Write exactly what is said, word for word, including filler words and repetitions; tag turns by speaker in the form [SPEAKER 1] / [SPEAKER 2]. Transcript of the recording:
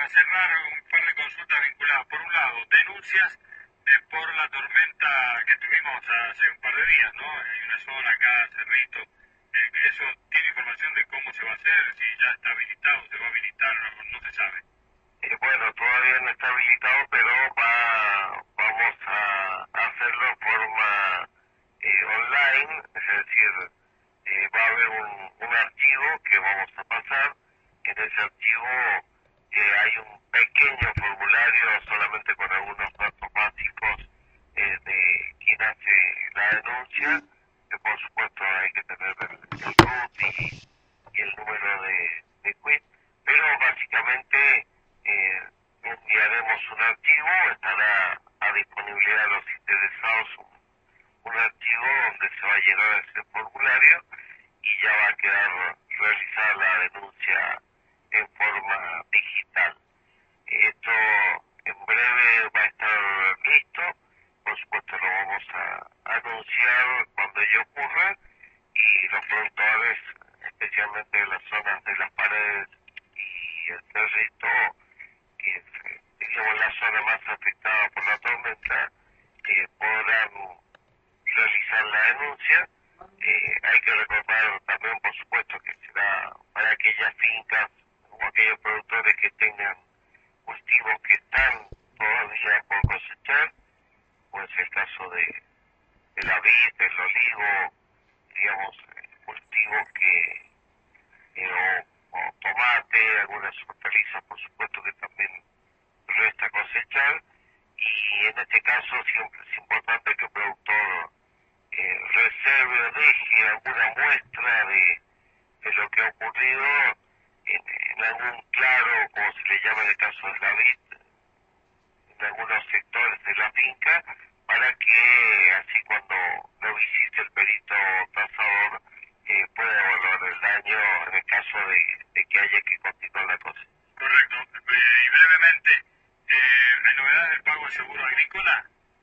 [SPEAKER 1] para cerrar un par de consultas vinculadas. Por un lado, denuncias eh, por la tormenta que tuvimos hace un par de días, ¿no? Hay una zona acá, Cerrito. Eh, ¿Eso tiene información de cómo se va a hacer? Si ya está habilitado, se va a habilitar, no, no se sabe.
[SPEAKER 2] Eh, bueno, todavía no está habilitado, pero va, vamos a hacerlo en forma eh, online, es decir, eh, va a haber un, un archivo que vamos a pasar. En ese archivo eh, hay un pequeño formulario solamente con algunos datos básicos eh, de quien hace la denuncia, que por supuesto hay que tener el, el RUT y, y el número de, de quit, pero básicamente eh, enviaremos un archivo, estará a disponibilidad de los interesados un, un archivo donde se va a llenar ese formulario y ya va a quedar realizada la denuncia en forma digital. Esto en breve va a estar listo, por supuesto lo vamos a anunciar cuando ello ocurra y los productores, especialmente en las zonas de las paredes y el cerrito, que es eh, digamos la zona más afectada por la tormenta, eh, podrán realizar la denuncia. Eh, hay que recordar también, por supuesto, que será para aquellas fincas o aquellos productores que tengan cultivos que están todavía por cosechar, pues el caso de, de la vid, del olivo, digamos, eh, cultivos que, eh, o, o tomate, algunas hortalizas, por supuesto que también resta cosechar, y en este caso siempre es importante que el productor eh, reserve o deje alguna muestra de, de lo que ha ocurrido en, en algún claro, como se le llama en el caso de la vid, en algunos sectores de